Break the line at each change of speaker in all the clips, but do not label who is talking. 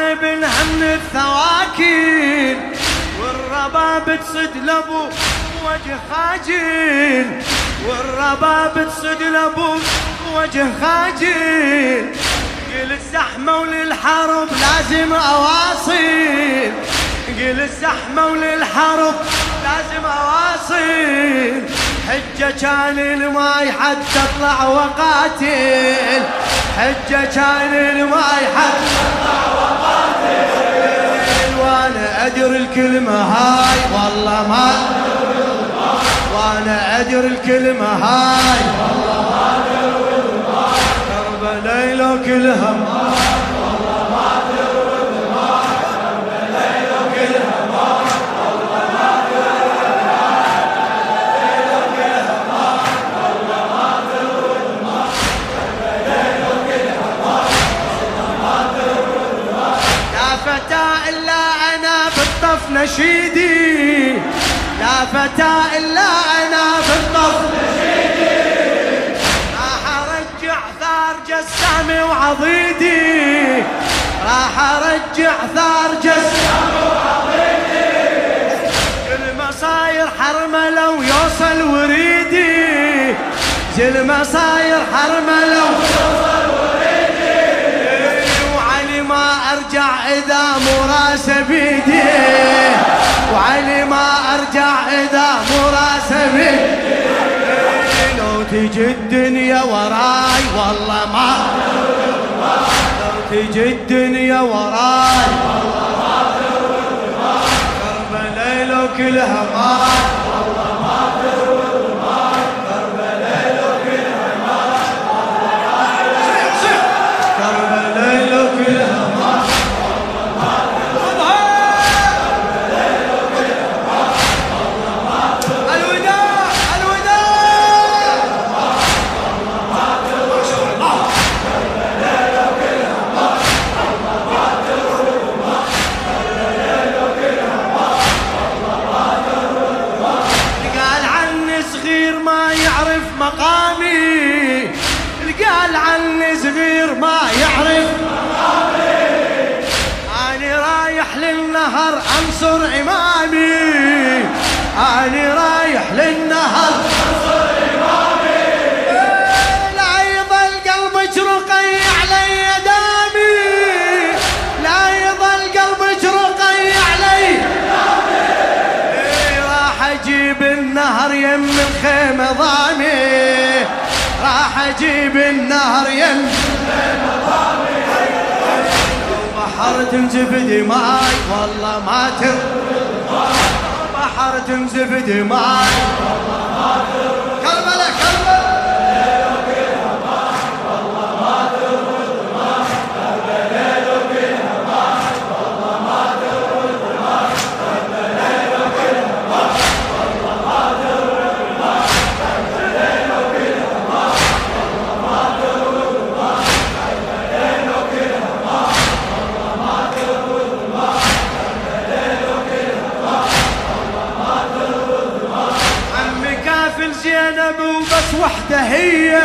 ابنها من الثواكين، والرباب تصد لابو وجه خاجل، والرباب تصد لابو وجه خاجل. قل الزحمة وللحرب لازم أواصل، قل الزحمة وللحرب لازم أواصل. حجة كان الماي حتى اطلع وقاتل، حجة كان الماي حتى اطلع وقاتل. وانا ادري الكلمة هاي والله ما، وانا ادري الكلمة هاي والله ما تروي الماي. كربلاء لو كلها ماي والله ما تروي الماي، كربلاء لو كلها ماي والله ما تروي الماي، كربلاء لو كلها ماي والله ما تروي الماي، كربلاء لو كلها ماي والله ما تروي الماي. يا فتى إلا أنا بالطف نشيدي، يا فتى إلا أنا بالطف نشيدي. راح أرجع ثار جسامي وعضيدي، راح أرجع ثار جسامي وعضيدي. كل ما صاير حرمة لو يوصل وريدي، كل ما صاير حرمة لو يوصل وريدي. وعلي ما أرجع إذا مو راسه بيدي، وعلي ما أرجع إذا مو راسه بيدي. لو تجي الدنيا وراي والله ما، لو تجي الدنيا وراي والله ما تروي الماي. كربلاء لو كلها ماي والله ما تروي الماي، كربلاء لو كلها ماي والله ما تروي الماي، كربلاء لو كلها ماي والله ما تروي الماي، كربلاء لو كلها ماي والله ما تروي. الوداع الوداع والله ما تروي الماي، كربلاء لو كلها ماي والله ما تروي الماي، كربلاء لو كلها ماي والله ما تروي الماي. قال عني صغير ما يعرف مقامي، قال عني صغير ما يعرف مقامي. أنا رايح للنهر أنصر إمامي، أنا رايح للنهر أنصر إمامي. لا يظل قلبك رقي علي دامي، لا يظل قلبك رقي علي دامي. راح أجيب النهر يم الخيمة ضامي، راح أجيب النهر يم الخيمة ضامي. لو بحر تنزف دماي والله ما تروي الماي، بحر تنزف دماي والله ما تروي. كربلاء كربلاء لو كلها ماي والله ما تروي الماي، كربلاء لو كلها ماي والله ما تروي الماي، كربلاء لو كلها ماي والله ما تروي الماي، كربلاء لو كلها ماي والله ما تروي الماي، كربلاء لو كلها ماي والله ما تروي الماي، كربلاء لو كلها ماي والله ما تروي الماي. عمي كافل زينب وبس وحده هي،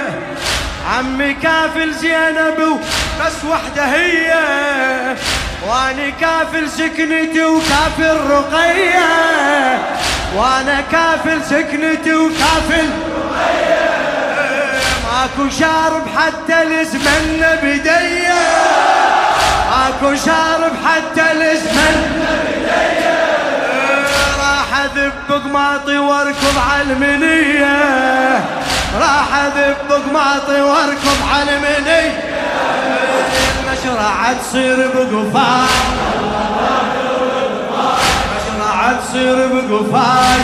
عمي كافل زينب وبس وحده هي، واني كافل سكنتي وكافل رقية، وانا كافل سكنتي وكافل رقية. ماكو شارب حتى الزمن بديه، ماكو شارب حتى الزمن بديه. راح اذب قماطي واركض على المنيه، راح اذب قماطي واركض على المنيه. المشرعة تصير بقفاي، المشرعة تصير بقفاي.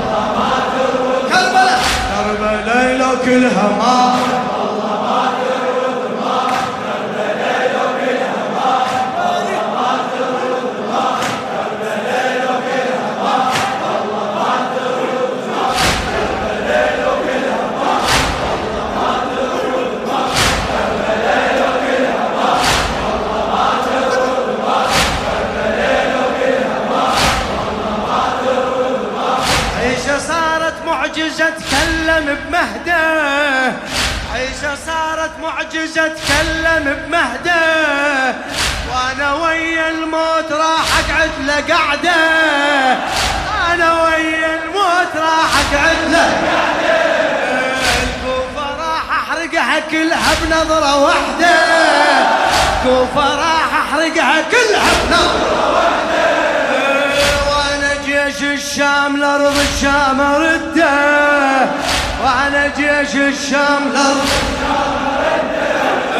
كربلاء كربلاء لو كلها ماي والله ما تروي الماي، كربلاء لو كلها ماي والله ما تروي الماي، كربلاء لو كلها ماي والله ما تروي الماي، كربلاء لو كلها ماي والله ما تروي الماي، كربلاء لو كلها ماي والله ما تروي الماي، كربلاء لو كلها ماي والله ما تروي الماي. عيشة صارت معجزة تكلم بمهده، الموت راح اقعد له قعده، انا ويا الموت راح اقعد له قعده، الكوفة راح احرقها كلها بنظرة واحدة، الكوفة راح احرقها كلها بنظرة واحدة، وانا جيش الشام لارض الشام ارده، وانا جيش الشام لارض الشام ارده،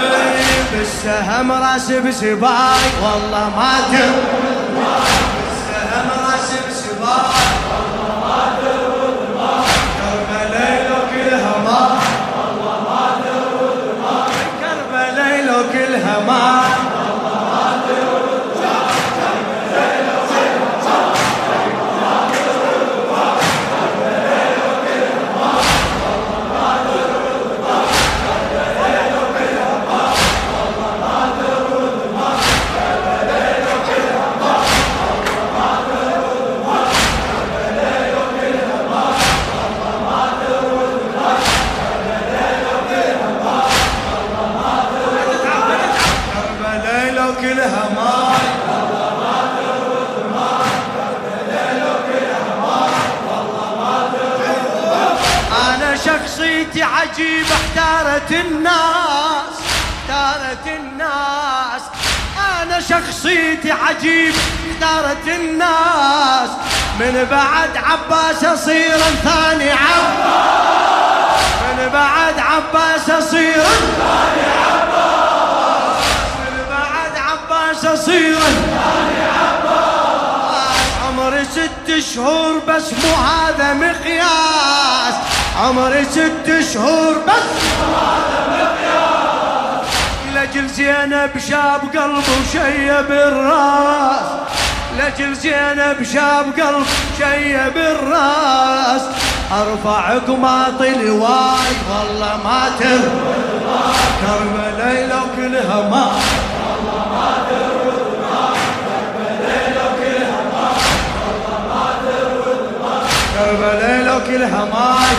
بالسهم راس بسباي والله ما ترد ماي، بالسهم راس بسباي والله ما ترد ماي، كربلاء لو كلها ماي والله ما ترد ماي، كربلاء لو كلها ماي والله ما ترد ماي، كربلاء لو كلها ماي والله ما ترد ماي، كربلاء لو كلها ماي والله ما ترد ماي، كربلاء لو كلها ماي والله ما ترد ماي، كربلاء لو كلها ماي والله ما ترد ماي، كربلاء لو كلها ماي والله ما ترد ماي، كربلاء لو كلها ماي والله ما ترد ماي، كربلاء لو كلها ماي والله ما ترد ماي، كربلاء لو كلها ماي والله ما ترد ماي، أنا شخصيتي عجيبة احتارت الناس، احتارت الناس، أنا شخصيتي عجيبة احتارت الناس، من بعد عباس أصير ثاني عباس، من بعد عباس أصير ثاني عباس، من بعد عباس أصير ثاني عباس، عمري 6 شهور بس مو هذا مقياس، عمري 6 شهور بس مو هذا مقياس، لأجل زينب شاب قلبه وشيب الراس، لأجل زينب شاب قلب شيب الراس، ارفع قماطي لواي والله ما ترد ماي، كربلاء لو كلها ماي والله ما ترد ماي، كربلاء لو كلها ماي والله ما ترد ماي، كربلاء لو كلها ماي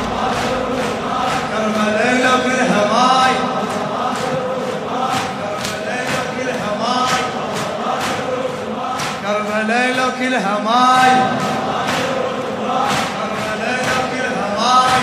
كربلاء لو كلها ماي، كربلاء لو كلها ماي، كربلاء لو كلها ماي،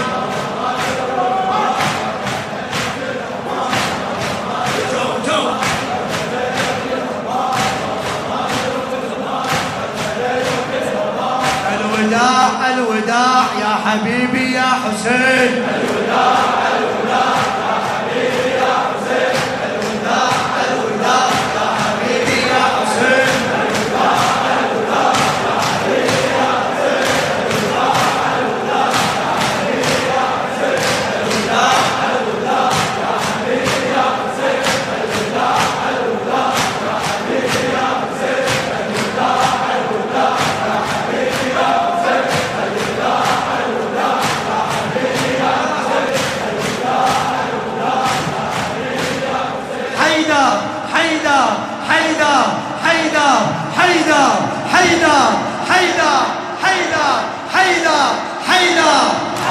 الوداع الوداع يا حبيبي يا حسين، الوداع الوداع يا حبيبي يا حسين، الوداع الوداع يا حبيبي يا حسين، الوداع الوداع يا حبيبي يا حسين، الوداع الوداع يا حبيبي يا حسين، الوداع الوداع يا حبيبي يا حسين، الوداع الوداع يا حبيبي يا حسين، الوداع الوداع يا حبيبي يا حسين، الوداع الوداع يا حبيبي يا حسين، الوداع الوداع يا حبيبي يا حسين، حيدر حيدر حيدر حيدر حيدر حيدر حيدر حيدر حيدر حيدر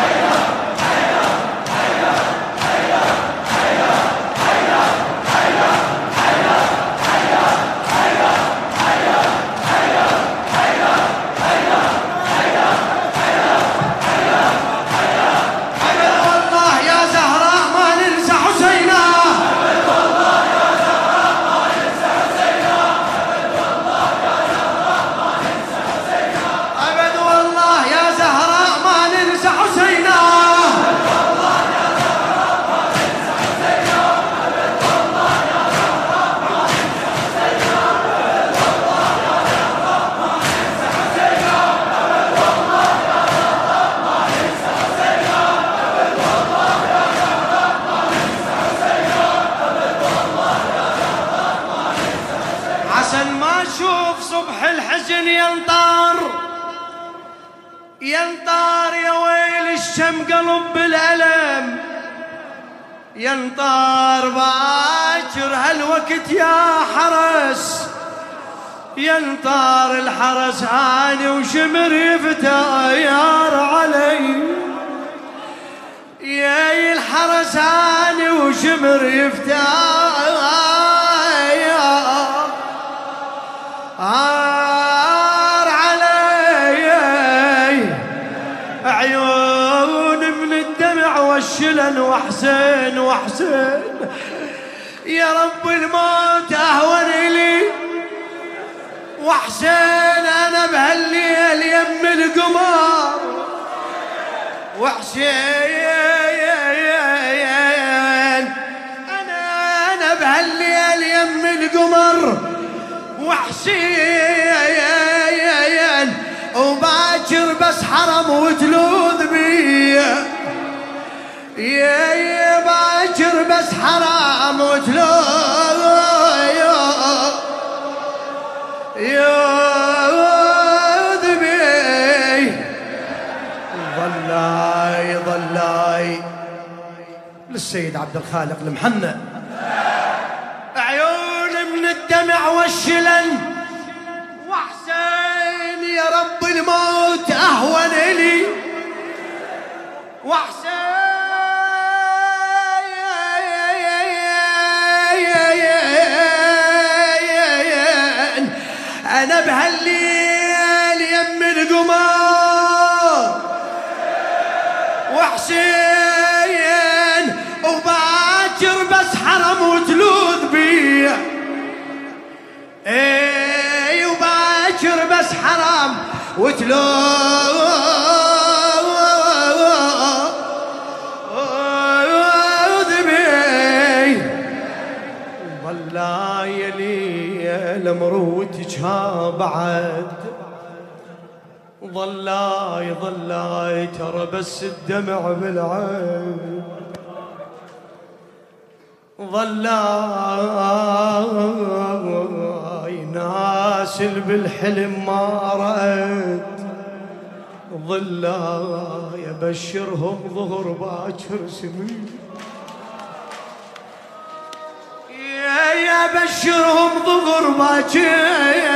والله يا زهراء ما ننسى حسينا، أبد والله يا زهراء ما ننسى حسينا، عشان ما اشوف صبح الحزن ينطر ينطر، يا ويل الشم قلب بالألم ينطر، باكر هالوقت يا حرس ينطر، الحرس هاني وشمر يفتاير علي، يا الحرس هاني وشمر يفتاير، وحسن وحسن وحسن. يا رب الموت أهون لي وحسين أنا بهالليل يم القمر وحسين أنا بهالليل يم القمر وحسين وباكر بس حرم وتلوذ بي يا باكر بس حرام وتلوذ بي. ظلاي للسيد عبد الخالق المحنى عيون من الدمع والشلن وحسين يا رب الموت أهون لي وحسين أنا بهالليل يم القمر وحسين وباكر بس حرم وتلوذ بي اي وباكر بس حرم وتلوذ بي. ظلاي لي مروتك ها بعد ظلاي ترى بس الدمع بالعين ظلاي ناس بالحلم ما رأت ظلاي ابشرهم ظهر باكر سمين يا بشرهم ظهر باكر